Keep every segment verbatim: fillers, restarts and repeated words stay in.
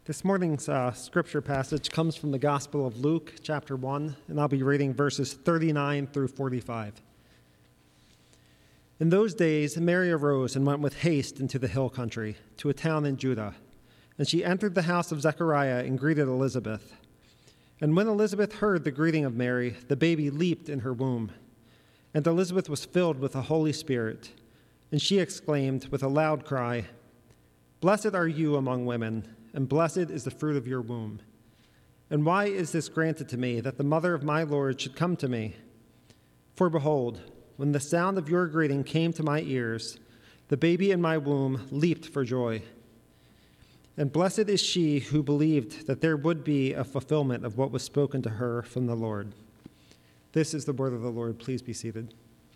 This morning's uh, scripture passage comes from the Gospel of Luke, chapter one, and I'll be reading verses thirty-nine through forty-five. In those days, Mary arose and went with haste into the hill country, to a town in Judah. And she entered the house of Zechariah and greeted Elizabeth. And when Elizabeth heard the greeting of Mary, the baby leaped in her womb. And Elizabeth was filled with the Holy Spirit. And she exclaimed with a loud cry, "Blessed are you among women, and blessed is the fruit of your womb. And why is this granted to me, that the mother of my Lord should come to me? For behold, when the sound of your greeting came to my ears, the baby in my womb leaped for joy. And blessed is she who believed that there would be a fulfillment of what was spoken to her from the Lord." This is the word of the Lord. Please be seated.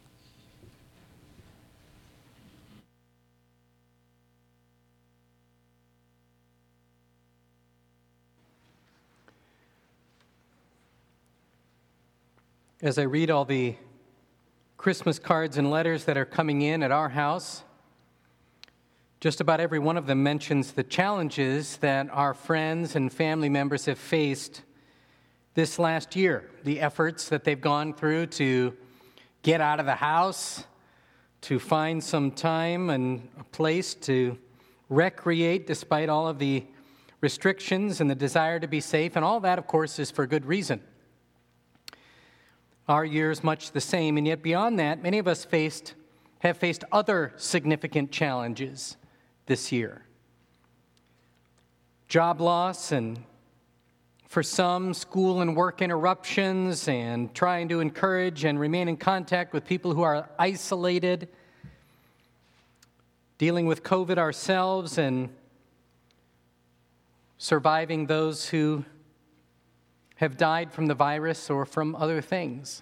As I read all the Christmas cards and letters that are coming in at our house, just about every one of them mentions the challenges that our friends and family members have faced this last year, the efforts that they've gone through to get out of the house, to find some time and a place to recreate despite all of the restrictions and the desire to be safe, and all that, of course, is for good reason. Our year is much the same, and yet beyond that, many of us faced have faced other significant challenges this year. Job loss, and for some, school and work interruptions, and trying to encourage and remain in contact with people who are isolated, dealing with COVID ourselves, and surviving those who have died from the virus or from other things.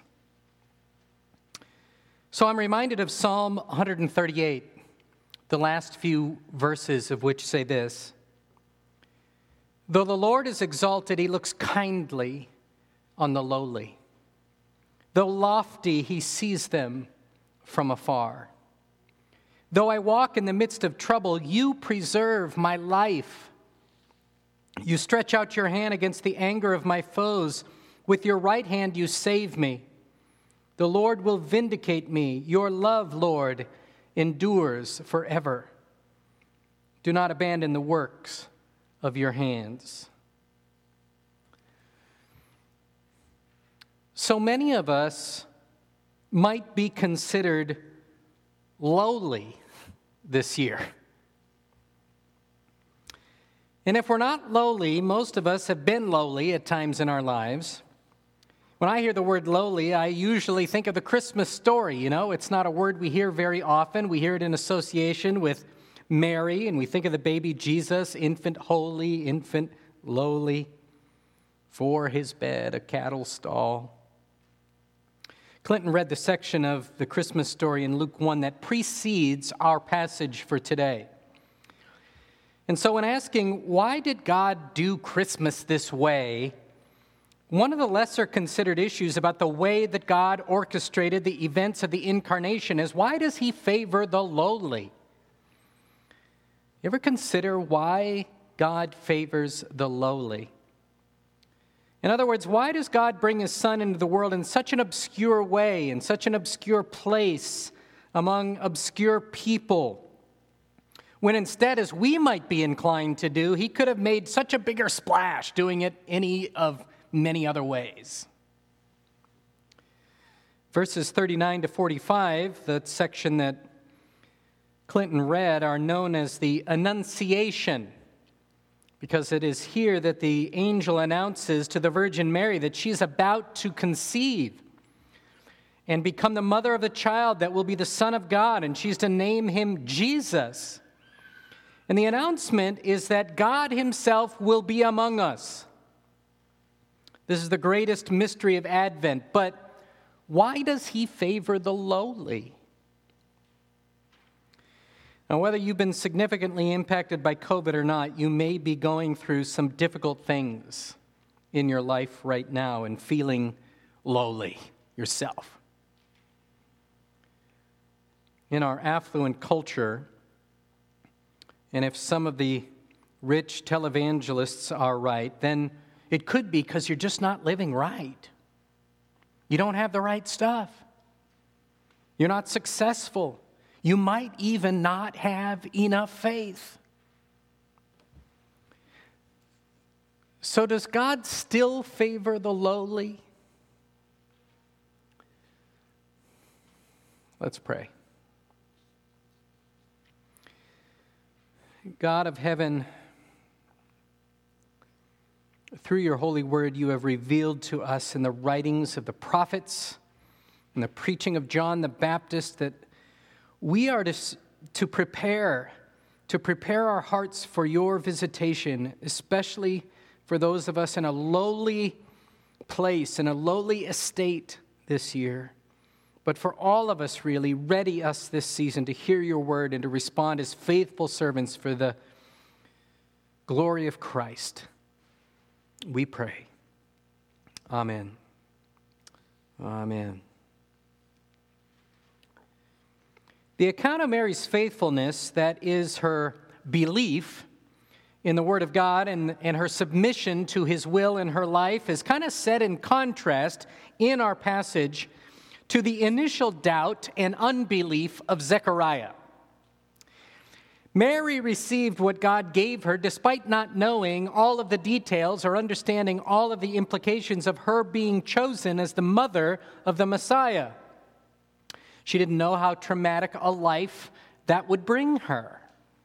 So I'm reminded of Psalm one thirty-eight, the last few verses of which say this: "Though the Lord is exalted, he looks kindly on the lowly. Though lofty, he sees them from afar. Though I walk in the midst of trouble, you preserve my life. You stretch out your hand against the anger of my foes. With your right hand you save me. The Lord will vindicate me. Your love, Lord, endures forever. Do not abandon the works of your hands." So many of us might be considered lowly this year. And if we're not lowly, most of us have been lowly at times in our lives. When I hear the word lowly, I usually think of the Christmas story. You know, it's not a word we hear very often. We hear it in association with Mary, and we think of the baby Jesus, infant holy, infant lowly, for his bed, a cattle stall. Clinton read the section of the Christmas story in Luke one that precedes our passage for today. And so in asking, why did God do Christmas this way, one of the lesser considered issues about the way that God orchestrated the events of the incarnation is, why does he favor the lowly? You ever consider why God favors the lowly? In other words, why does God bring his son into the world in such an obscure way, in such an obscure place, among obscure people, when instead, as we might be inclined to do, he could have made such a bigger splash doing it any of many other ways? Verses thirty-nine to forty-five, the section that Clinton read, are known as the Annunciation, because it is here that the angel announces to the Virgin Mary that she's about to conceive and become the mother of the child that will be the Son of God, and she's to name him Jesus. And the announcement is that God himself will be among us. This is the greatest mystery of Advent. But why does he favor the lowly? Now, whether you've been significantly impacted by COVID or not, you may be going through some difficult things in your life right now and feeling lowly yourself. In our affluent culture, and if some of the rich televangelists are right, then it could be because you're just not living right. You don't have the right stuff. You're not successful. You might even not have enough faith. So does God still favor the lowly? Let's pray. God of heaven, through your holy word, you have revealed to us in the writings of the prophets and the preaching of John the Baptist that we are to, to prepare, to prepare our hearts for your visitation, especially for those of us in a lowly place, in a lowly estate this year. But for all of us, really, ready us this season to hear your word and to respond as faithful servants for the glory of Christ. We pray. Amen. Amen. The account of Mary's faithfulness, that is her belief in the Word of God and, and her submission to His will in her life, is kind of set in contrast in our passage to the initial doubt and unbelief of Zechariah. Mary received what God gave her despite not knowing all of the details or understanding all of the implications of her being chosen as the mother of the Messiah. She didn't know how traumatic a life that would bring her.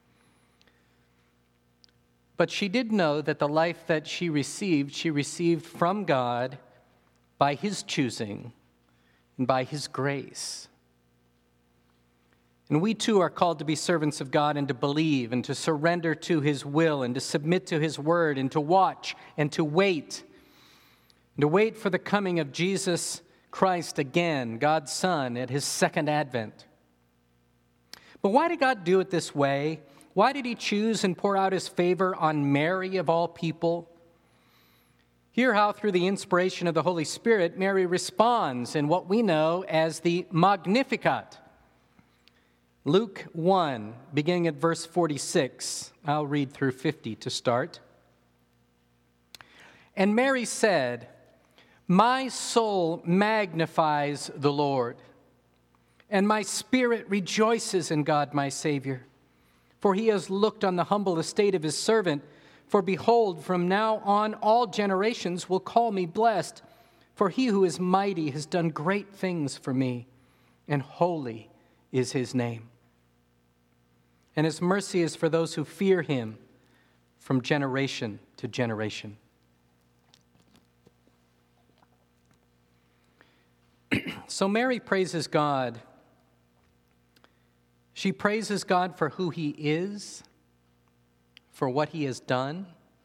But she did know that the life that she received, she received from God by His choosing and by His grace. And we too are called to be servants of God and to believe and to surrender to His will and to submit to His word and to watch and to wait. And to wait for the coming of Jesus Christ again, God's Son, at His second advent. But why did God do it this way? Why did He choose and pour out His favor on Mary of all people? Hear how through the inspiration of the Holy Spirit, Mary responds in what we know as the Magnificat. Luke one, beginning at verse forty-six. I'll read through fifty to start. And Mary said, "My soul magnifies the Lord, and my spirit rejoices in God my Savior. For He has looked on the humble estate of His servant. For behold, from now on all generations will call me blessed. For He who is mighty has done great things for me, and holy is His name. And His mercy is for those who fear Him from generation to generation." So Mary praises God. She praises God for who He is, for what He has done.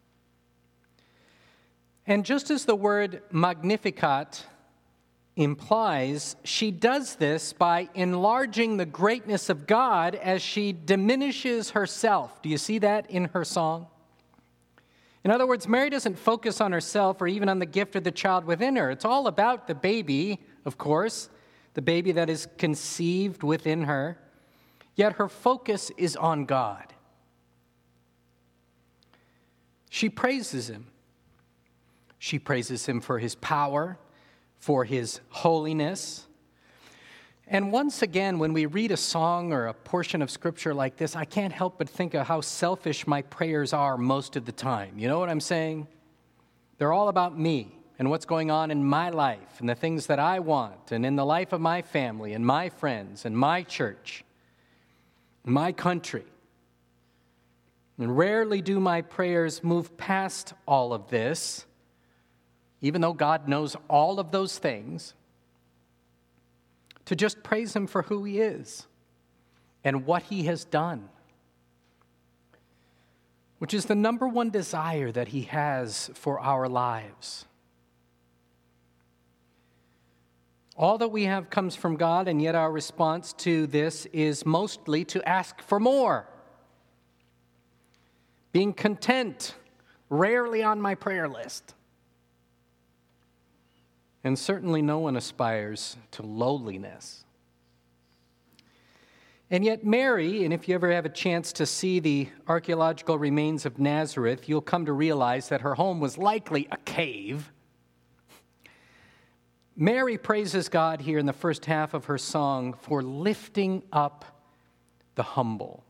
And just as the word Magnificat implies, she does this by enlarging the greatness of God as she diminishes herself. Do you see that in her song? In other words, Mary doesn't focus on herself or even on the gift of the child within her. It's all about the baby, of course, the baby that is conceived within her. Yet her focus is on God. She praises Him. She praises Him for His power, for His holiness. And once again, when we read a song or a portion of Scripture like this, I can't help but think of how selfish my prayers are most of the time. You know what I'm saying? They're all about me and what's going on in my life and the things that I want and in the life of my family and my friends and my church, my country. And rarely do my prayers move past all of this, even though God knows all of those things, to just praise Him for who He is and what He has done, which is the number one desire that He has for our lives. All that we have comes from God, and yet our response to this is mostly to ask for more. Being content, rarely on my prayer list. And certainly no one aspires to lowliness. And yet Mary, and if you ever have a chance to see the archaeological remains of Nazareth, you'll come to realize that her home was likely a cave. Mary praises God here in the first half of her song for lifting up the humble.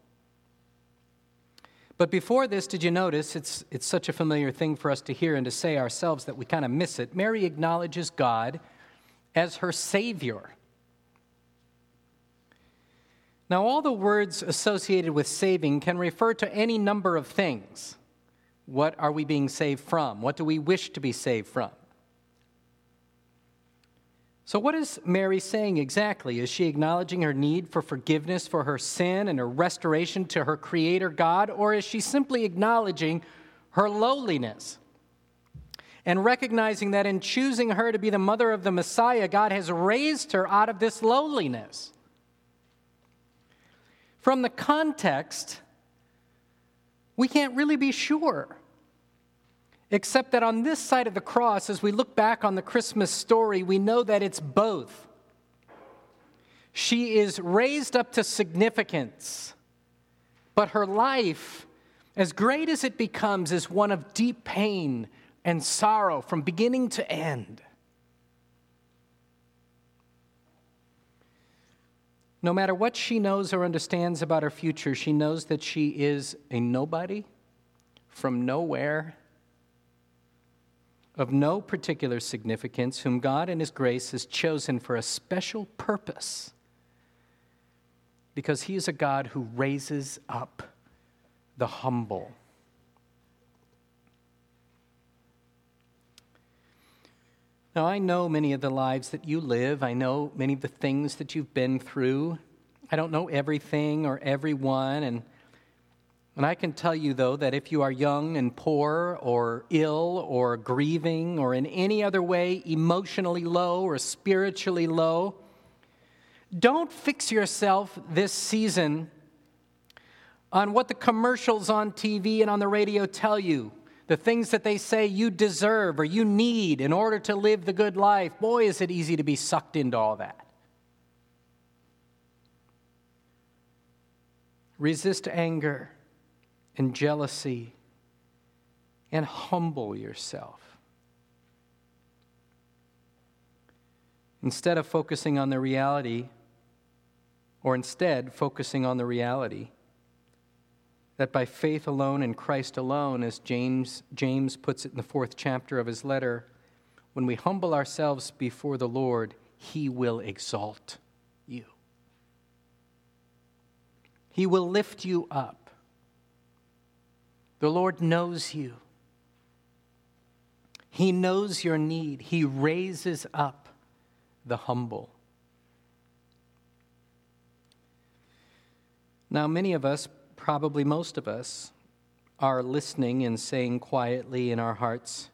But before this, did you notice, it's, it's such a familiar thing for us to hear and to say ourselves that we kind of miss it. Mary acknowledges God as her Savior. Now, all the words associated with saving can refer to any number of things. What are we being saved from? What do we wish to be saved from? So what is Mary saying exactly? Is she acknowledging her need for forgiveness for her sin and her restoration to her Creator God? Or is she simply acknowledging her lowliness and recognizing that in choosing her to be the mother of the Messiah, God has raised her out of this lowliness? From the context, we can't really be sure, except that on this side of the cross, as we look back on the Christmas story, we know that it's both. She is raised up to significance, but her life, as great as it becomes, is one of deep pain and sorrow from beginning to end. No matter what she knows or understands about her future, she knows that she is a nobody from nowhere, of no particular significance, whom God in His grace has chosen for a special purpose, because He is a God who raises up the humble. Now, I know many of the lives that you live. I know many of the things that you've been through. I don't know everything or everyone, and And I can tell you, though, that if you are young and poor or ill or grieving or in any other way emotionally low or spiritually low, don't fix yourself this season on what the commercials on T V and on the radio tell you, the things that they say you deserve or you need in order to live the good life. Boy, is it easy to be sucked into all that. Resist anger and jealousy, and humble yourself. Instead of focusing on the reality, or instead focusing on the reality that by faith alone in Christ alone, as James, James puts it in the fourth chapter of his letter, when we humble ourselves before the Lord, He will exalt you. He will lift you up. The Lord knows you. He knows your need. He raises up the humble. Now, many of us, probably most of us, are listening and saying quietly in our hearts,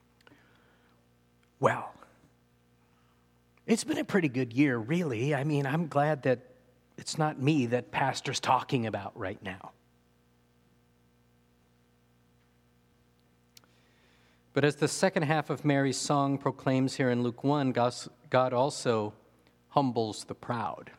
well, it's been a pretty good year, really. I mean, I'm glad that it's not me that Pastor's talking about right now. But as the second half of Mary's song proclaims here in Luke one, God also humbles the proud.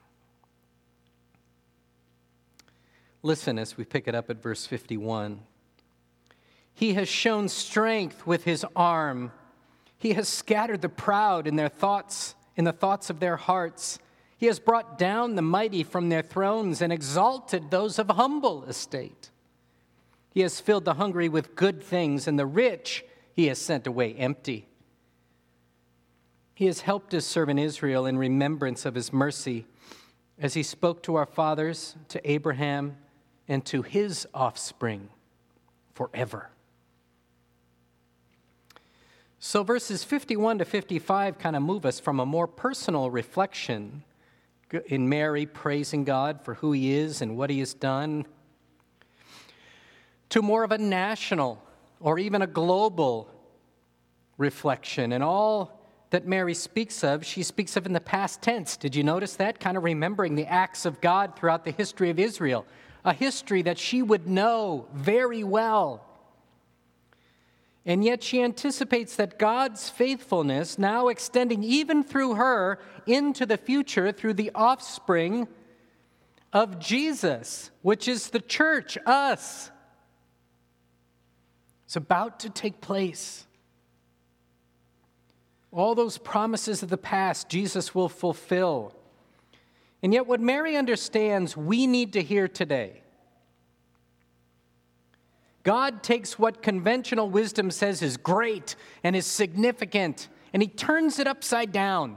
Listen as we pick it up at verse fifty-one. He has shown strength with His arm. He has scattered the proud in their thoughts, in the thoughts of their hearts. He has brought down the mighty from their thrones and exalted those of humble estate. He has filled the hungry with good things, and the rich He has sent away empty. He has helped His servant Israel in remembrance of His mercy, as He spoke to our fathers, to Abraham, and to his offspring forever. So verses fifty-one to fifty-five kind of move us from a more personal reflection in Mary praising God for who He is and what He has done, to more of a national or even a global reflection. And all that Mary speaks of, she speaks of in the past tense. Did you notice that? Kind of remembering the acts of God throughout the history of Israel, a history that she would know very well. And yet she anticipates that God's faithfulness, now extending even through her into the future, through the offspring of Jesus, which is the church, us. It's about to take place. All those promises of the past, Jesus will fulfill. And yet what Mary understands, we need to hear today. God takes what conventional wisdom says is great and is significant, and he turns it upside down.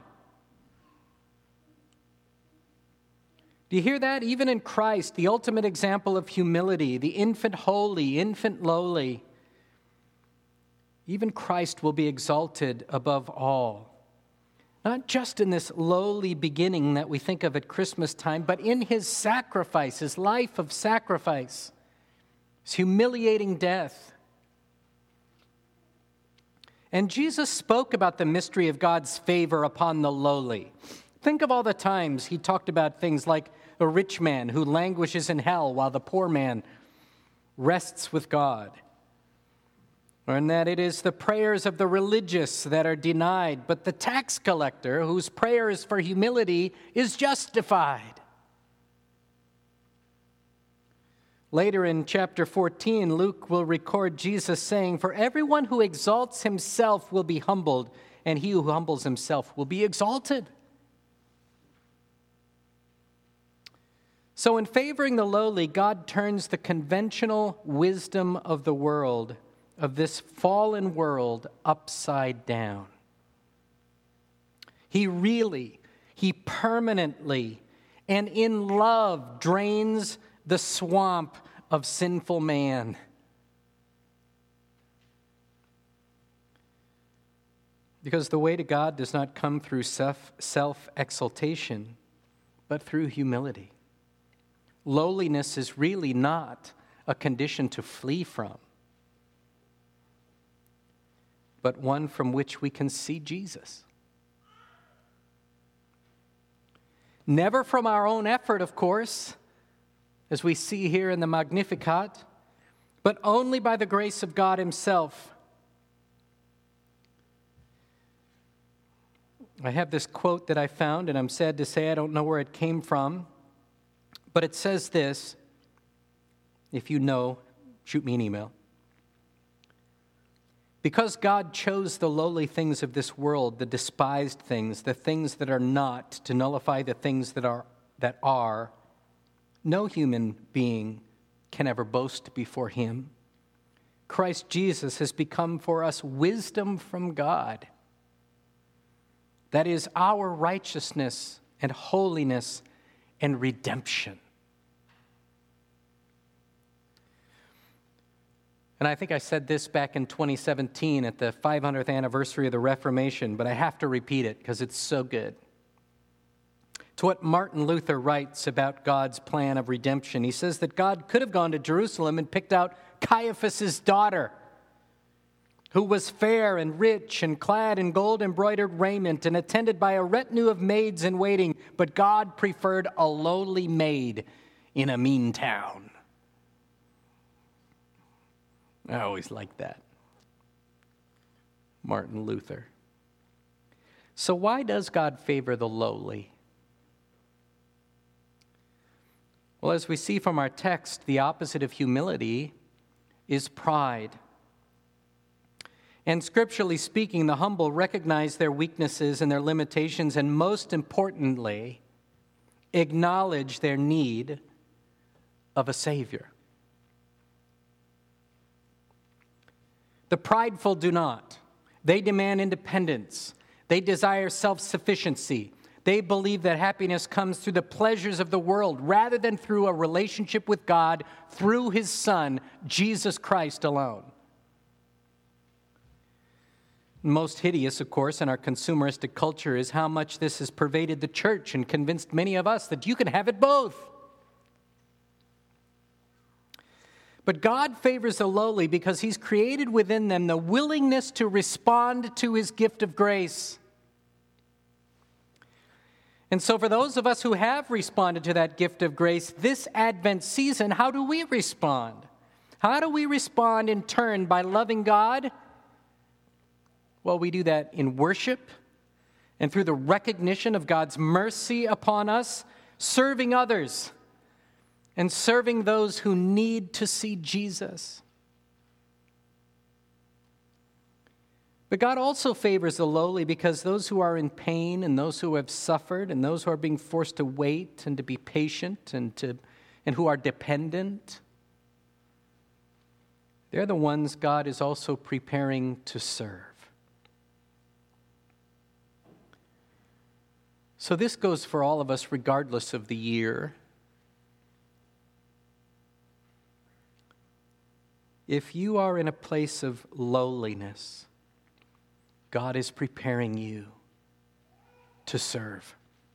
Do you hear that? Even in Christ, the ultimate example of humility, the infant holy, infant lowly, even Christ will be exalted above all. Not just in this lowly beginning that we think of at Christmas time, but in his sacrifice, his life of sacrifice, his humiliating death. And Jesus spoke about the mystery of God's favor upon the lowly. Think of all the times he talked about things like a rich man who languishes in hell while the poor man rests with God. Or in that it is the prayers of the religious that are denied, but the tax collector whose prayer is for humility is justified. Later in chapter fourteen, Luke will record Jesus saying, "For everyone who exalts himself will be humbled, and he who humbles himself will be exalted." So in favoring the lowly, God turns the conventional wisdom of the world, of this fallen world, upside down. He really, he permanently, and in love drains the swamp of sinful man. Because the way to God does not come through self, self-exaltation, but through humility. Lowliness is really not a condition to flee from, but one from which we can see Jesus. Never from our own effort, of course, as we see here in the Magnificat, but only by the grace of God himself. I have this quote that I found, and I'm sad to say I don't know where it came from, but it says this. If you know, shoot me an email. Because God chose the lowly things of this world, the despised things, the things that are not, to nullify the things that are, that are, no human being can ever boast before him. Christ Jesus has become for us wisdom from God. That is our righteousness and holiness and redemption. And I think I said this back in twenty seventeen at the five hundredth anniversary of the Reformation, but I have to repeat it because it's so good. To what Martin Luther writes about God's plan of redemption. He says that God could have gone to Jerusalem and picked out Caiaphas' daughter, who was fair and rich and clad in gold-embroidered raiment and attended by a retinue of maids in waiting, but God preferred a lowly maid in a mean town. I always liked that. Martin Luther. So why does God favor the lowly? Well, as we see from our text, the opposite of humility is pride. And scripturally speaking, the humble recognize their weaknesses and their limitations, and most importantly, acknowledge their need of a Savior. The prideful do not. They demand independence. They desire self-sufficiency. They believe that happiness comes through the pleasures of the world rather than through a relationship with God through his Son, Jesus Christ alone. Most hideous, of course, in our consumeristic culture is how much this has pervaded the church and convinced many of us that you can have it both. But God favors the lowly because he's created within them the willingness to respond to his gift of grace. And so for those of us who have responded to that gift of grace this Advent season, how do we respond? How do we respond in turn by loving God? Well, we do that in worship and through the recognition of God's mercy upon us, serving others and serving those who need to see Jesus. But God also favors the lowly because those who are in pain and those who have suffered and those who are being forced to wait and to be patient and to and who are dependent, they're the ones God is also preparing to serve. So this goes for all of us regardless of the year. If you are in a place of lowliness, God is preparing you to serve.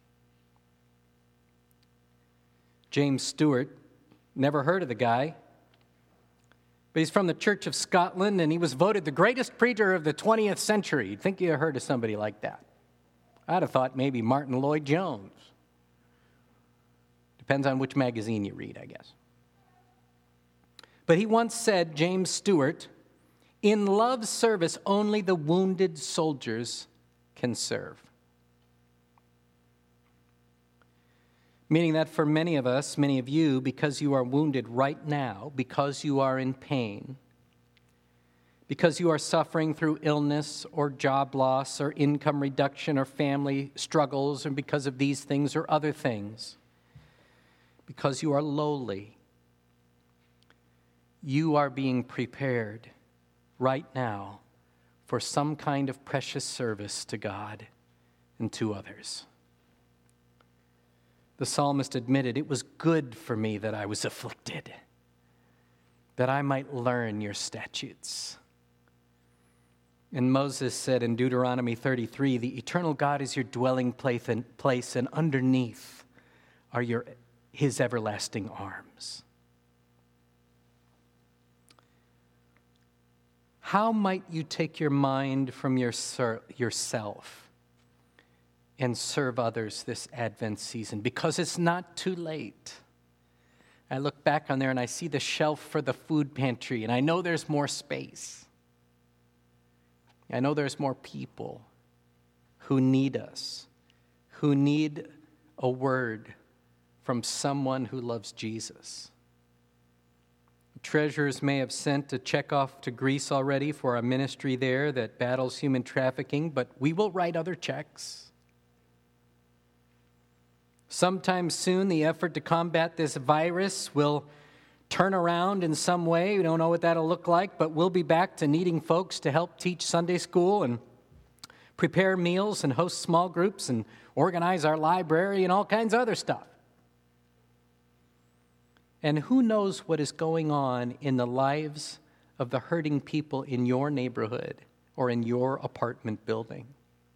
James Stewart, never heard of the guy, but he's from the Church of Scotland, and he was voted the greatest preacher of the twentieth century. You'd think you heard of somebody like that. I'd have thought maybe Martin Lloyd-Jones. Depends on which magazine you read, I guess. But he once said, James Stewart, "In love's service, only the wounded soldiers can serve." Meaning that for many of us, many of you, because you are wounded right now, because you are in pain, because you are suffering through illness or job loss or income reduction or family struggles, and because of these things or other things, because you are lowly, you are being prepared right now for some kind of precious service to God and to others. The psalmist admitted, "It was good for me that I was afflicted, that I might learn your statutes." And Moses said in Deuteronomy thirty-three, "The eternal God is your dwelling place, and underneath are your his everlasting arms." How might you take your mind from your ser- yourself and serve others this Advent season? Because it's not too late. I look back on there and I see the shelf for the food pantry, and I know there's more space. I know there's more people who need us, who need a word from someone who loves Jesus. Treasurers may have sent a check off to Greece already for a ministry there that battles human trafficking, but we will write other checks. Sometime soon, the effort to combat this virus will turn around in some way. We don't know what that'll look like, but we'll be back to needing folks to help teach Sunday school and prepare meals and host small groups and organize our library and all kinds of other stuff. And who knows what is going on in the lives of the hurting people in your neighborhood or in your apartment building.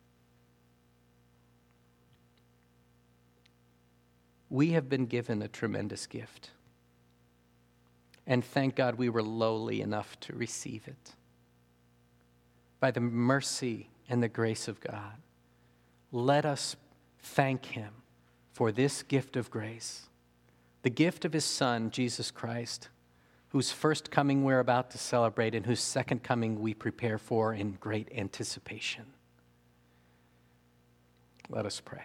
We have been given a tremendous gift. And thank God we were lowly enough to receive it. By the mercy and the grace of God, let us thank Him for this gift of grace, the gift of His Son, Jesus Christ, whose first coming we're about to celebrate and whose second coming we prepare for in great anticipation. Let us pray.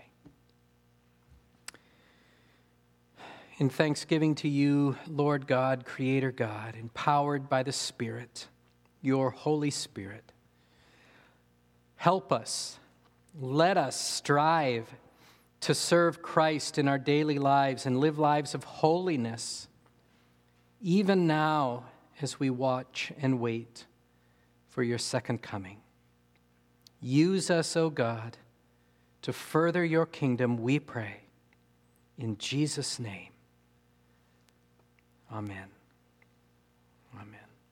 In thanksgiving to you, Lord God, Creator God, empowered by the Spirit, your Holy Spirit, help us, let us strive to serve Christ in our daily lives and live lives of holiness, even now as we watch and wait for your second coming. Use us, O God, to further your kingdom, we pray, in Jesus' name. Amen. Amen.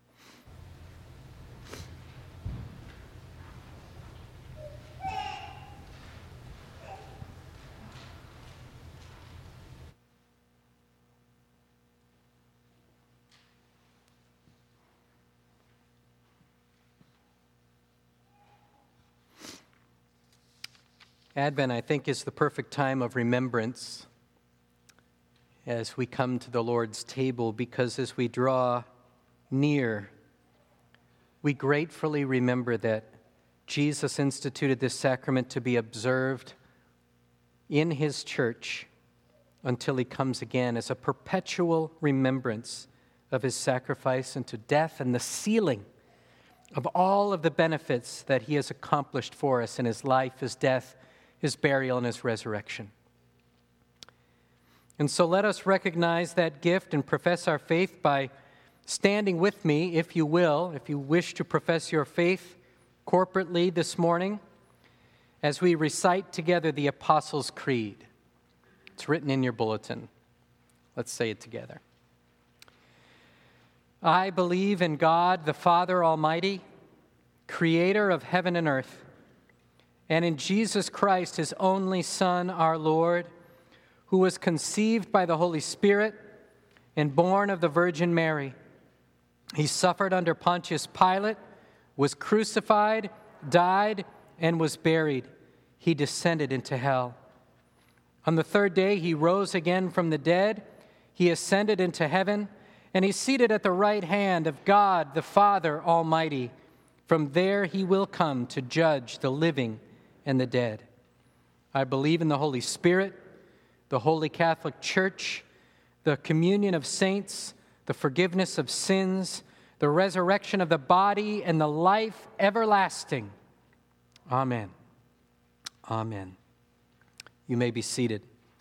Advent, I think, is the perfect time of remembrance as we come to the Lord's table, because as we draw near, we gratefully remember that Jesus instituted this sacrament to be observed in His church until he comes again as a perpetual remembrance of his sacrifice unto death and the sealing of all of the benefits that he has accomplished for us in his life, his death, his burial, and his resurrection. And so let us recognize that gift and profess our faith by standing with me, if you will, if you wish to profess your faith corporately this morning, as we recite together the Apostles' Creed. It's written in your bulletin. Let's say it together. I believe in God, the Father Almighty, creator of heaven and earth, and in Jesus Christ, his only Son, our Lord, who was conceived by the Holy Spirit and born of the Virgin Mary. He suffered under Pontius Pilate, was crucified, died, and was buried. He descended into hell. On the third day, he rose again from the dead. He ascended into heaven, and he's seated at the right hand of God, the Father Almighty. From there he will come to judge the living and the dead. I believe in the Holy Spirit, the Holy Catholic Church, the communion of saints, the forgiveness of sins, the resurrection of the body, and the life everlasting. Amen. Amen. You may be seated.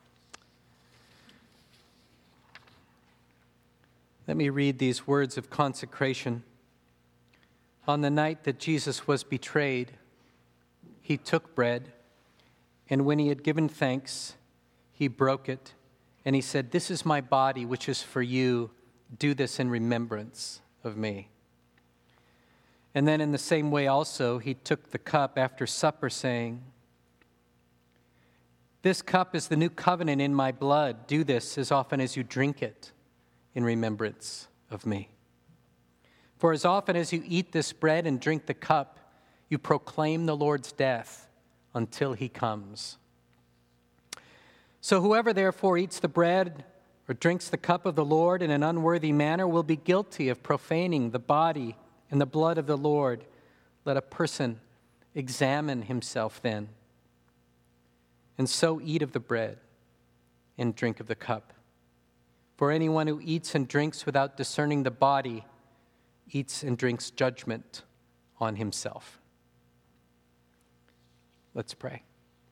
Let me read these words of consecration. On the night that Jesus was betrayed, he took bread, and when he had given thanks, he broke it, and he said, "This is my body, which is for you. Do this in remembrance of me." And then in the same way also, he took the cup after supper, saying, "This cup is the new covenant in my blood. Do this as often as you drink it in remembrance of me. For as often as you eat this bread and drink the cup, you proclaim the Lord's death until he comes. So whoever therefore eats the bread or drinks the cup of the Lord in an unworthy manner will be guilty of profaning the body and the blood of the Lord. Let a person examine himself then, and so eat of the bread and drink of the cup. For anyone who eats and drinks without discerning the body eats and drinks judgment on himself." Let's pray.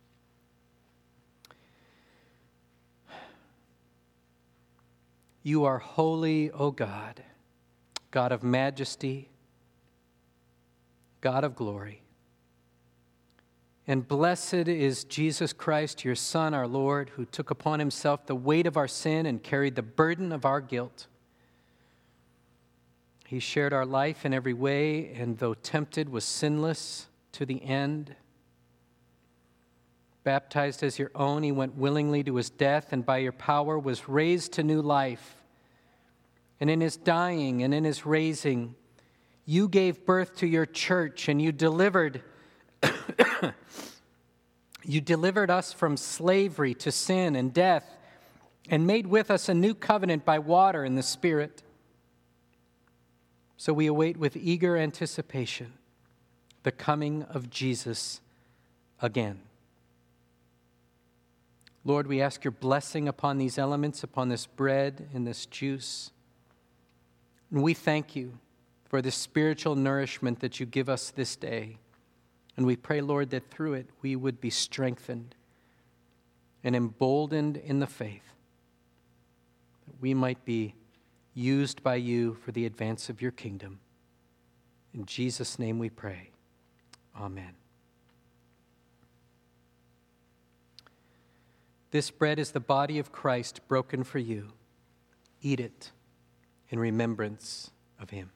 You are holy, O God, God of majesty, God of glory. And blessed is Jesus Christ, your Son, our Lord, who took upon himself the weight of our sin and carried the burden of our guilt. He shared our life in every way, and though tempted, was sinless to the end. Baptized as your own, he went willingly to his death, and by your power was raised to new life. And in his dying and in his raising, you gave birth to your church, and you delivered you delivered us from slavery to sin and death, and made with us a new covenant by water and the Spirit. So we await with eager anticipation the coming of Jesus again. Lord, we ask your blessing upon these elements, upon this bread and this juice. And we thank you for the spiritual nourishment that you give us this day. And we pray, Lord, that through it we would be strengthened and emboldened in the faith, that we might be used by you for the advance of your kingdom. In Jesus' name we pray. Amen. This bread is the body of Christ broken for you. Eat it in remembrance of him.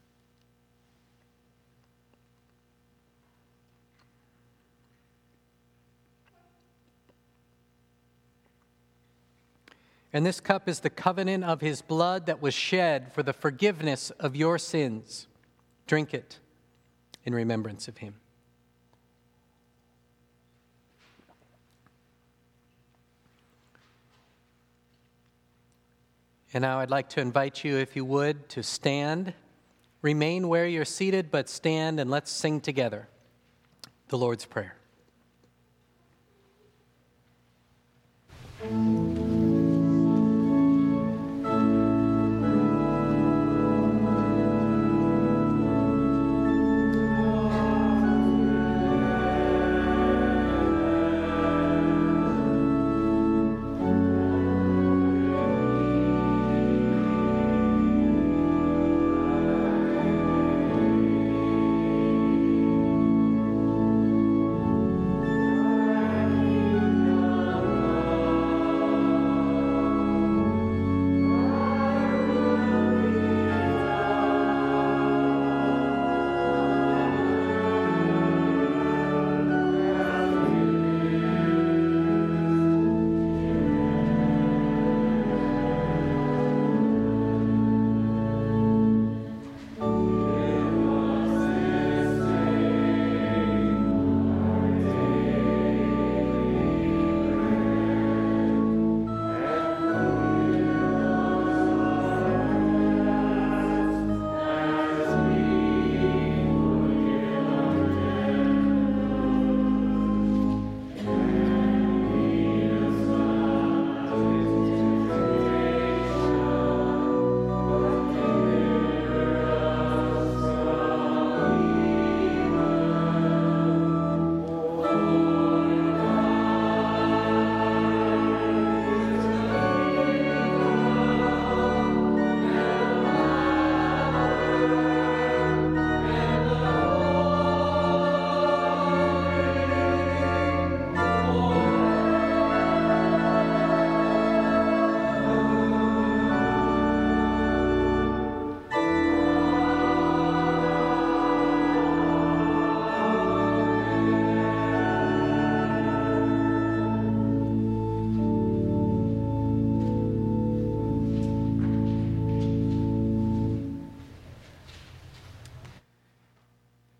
And this cup is the covenant of his blood that was shed for the forgiveness of your sins. Drink it in remembrance of him. And now I'd like to invite you, if you would, to stand. Remain where you're seated, but stand and let's sing together the Lord's Prayer.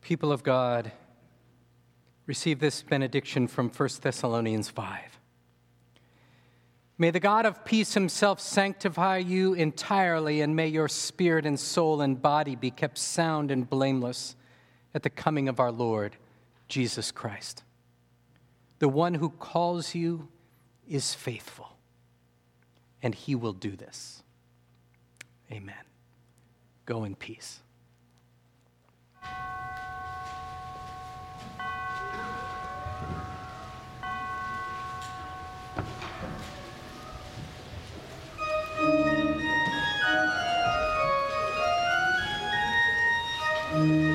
People of God, receive this benediction from First Thessalonians five. May the God of peace himself sanctify you entirely, and may your spirit and soul and body be kept sound and blameless at the coming of our Lord Jesus Christ. The one who calls you is faithful, and he will do this. Amen. Go in peace. Thank you.